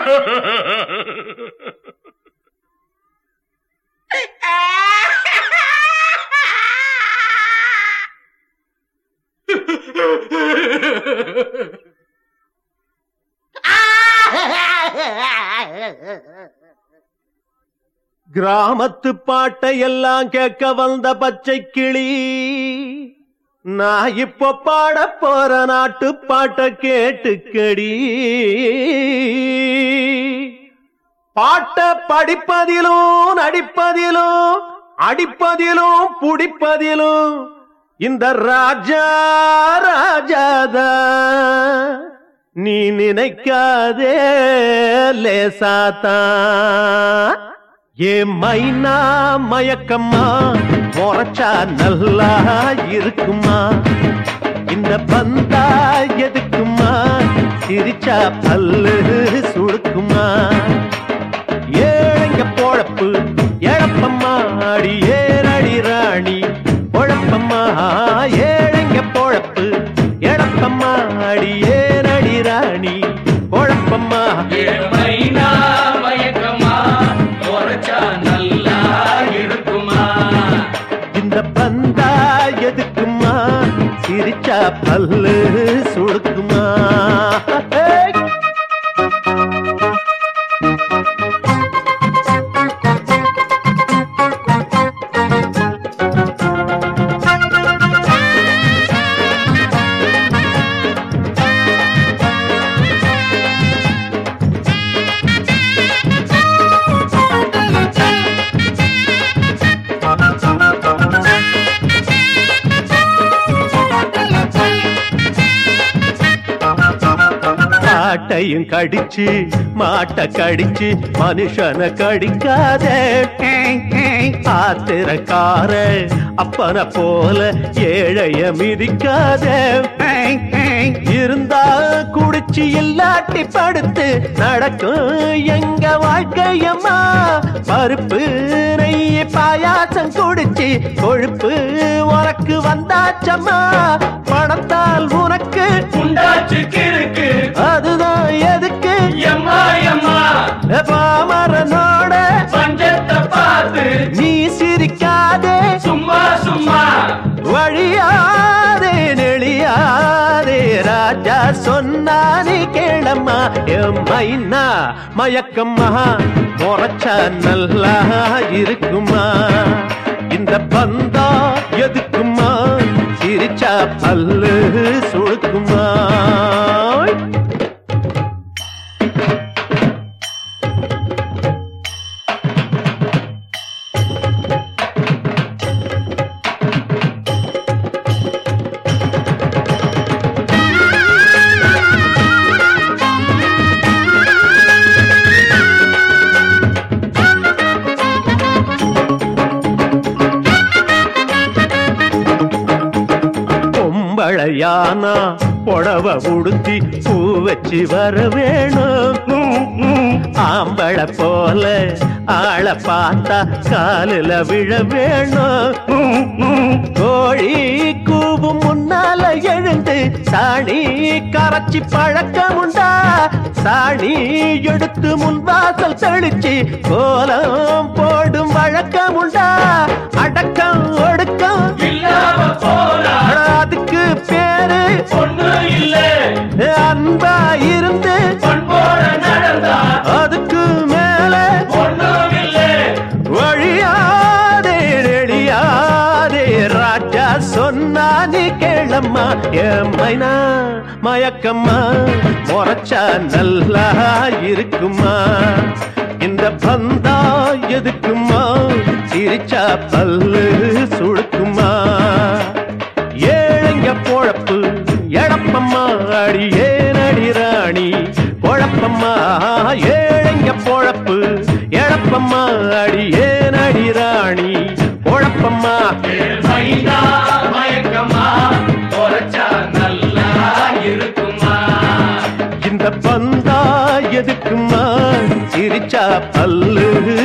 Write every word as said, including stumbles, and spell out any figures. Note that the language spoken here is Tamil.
கிராமத்து பாட்டையெல்லாம் கேட்க வந்த பச்சை கிளி, நான் இப்ப பாட போற நாட்டு பாட்டை கேட்டுக்கடி. பாட்ட படிப்பதிலும் நடிப்பதிலும் அடிப்பதிலும் புடிப்பதிலும் இந்த ராஜா ராஜாதா. நீ நினைக்காதே லேசாத்தா. ஏ மைனா மயக்கம்மா முறைச்சா நல்லா இருக்குமா? இந்த பந்தா எதுக்குமா? சிரிச்சா பல்லு சுடுக்குமா? ஏழைங்க பொழப்பு எழப்பம்மா அடி ஏறடி ராணி பொழப்பம்மா. ஏழைங்க பொழப்பு எழப்பம்மா அடி ஏறடி ராணி பொழப்பம்மா. மைனா மயக்கம்மா முறைச்சா நல்லா இருக்குமா? இந்த பந்தா எதுக்குமா? சிரிச்சா பல்லு சுடுக்குமா? காட்டையும் கடிச்சு மாட்ட கடிச்சு மனுஷனை கடிக்காதே. ஆத்திரக்கார அப்பன போல ஏழைய மிதிக்காதே. இருந்தா குடிச்சு இல்லாட்டி படுத்து நடக்கும் எங்க வாழ்க்கையம்மா. பருப்பு நெய் பாயாசம் குடிச்சு கொழுப்பு உனக்கு வந்தாச்சம்மா. பணத்தால் உனக்கு உண்டாச்சு கிறுக்கு, அதுதான் எதுக்கு எம்மா எம்மா பாமரனோட பஞ்சத்தை பார்த்து நீ சிரிக்காதே. சும்மா சும்மா வழியாதே நெளியாதே ராஜா சொன்னா நீ கேளம்மா. எம்மைனா மயக்கம்மா முறைச்சா நல்லா இருக்குமா? இந்த பந்தா எதுக்குமா? சிரிச்சா பல்லு சுடுக்குமா? பொம்பளையானா புடவ உடுத்தி பூ வச்சு வர வேணும். ஆம்பளை போல ஆள பார்த்தா காலில விழ வேணும். கோழி கூவும் முன்னால எழுந்து சாணி கரைச்சி பழக்கமுண்டா. சாணி எடுத்து முன்வாசல் தெளிச்சு கோலம் போடும் வழக்கமுண்டா. அடக்கம் ஒடுக்கம் இல்லாம போனா அதுக்கு பேரு ஒண்ணு இல்ல. அன்பா இருந்து பண்போட நடந்தா அதுக்கு மேல ஒண்ணும் இல்ல. வழியாதே நெளியாதே ராஜா சொன்னா நீ கேளம்மா. எம்மைனா மயக்கம்மா முறைச்சா நல்லா இருக்குமா? இந்த பந்தா எதுக்குமா? சிரிச்சா பல்லு சுடுக்குமா? ஏழைங்க பொழப்பு எழப்பம்மா அடி ஏனடி ராணி பொழப்பம்மா. ஏழைங்க பொழப்பு எழப்பம்மா அடி ஏனடி ராணி பொழப்பம்மா. மைனா மயக்கம்மா முறைச்சா நல்லா இருக்குமா? இந்த பந்தா எதுக்குமா? சிரிச்சா பல்லு